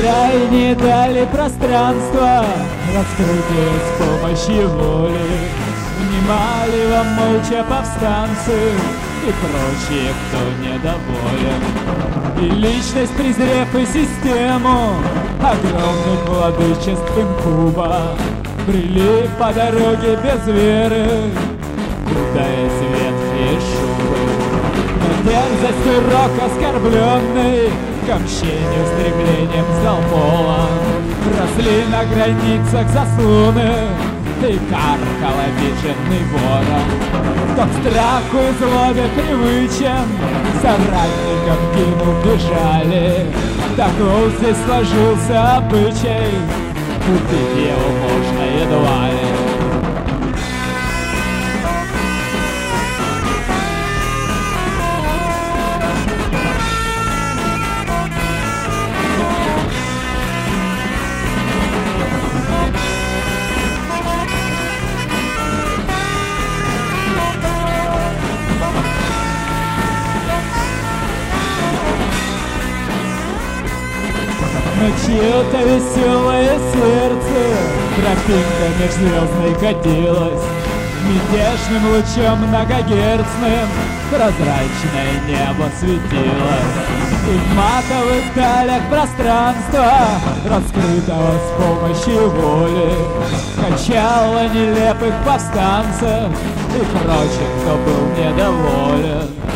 бескрайние дали пространства, раскрытые с помощью воли. Внимали вам молча повстанцы и прочие, кто недоволен. И личность, презрев и систему огромных владычеств инкуба, брели по дороге без веры, кутаясь в ветхие шубы. Но дерзость и рок оскорбленный к мщению стремлением сдал пола. Росли на границах заслоны и каркал обиженный ворон. Кто к страху и злобе привычен, соратникам гинут бежали. Таков здесь сложился обычай, купить его можно едва ли. Но чье-то веселое сердце тропинка межзвездной катилась, мятежным лучом многогерцным прозрачное небо светилось. И в матовых далях пространства, раскрытого с помощью воли, качало нелепых повстанцев и прочих, кто был недоволен.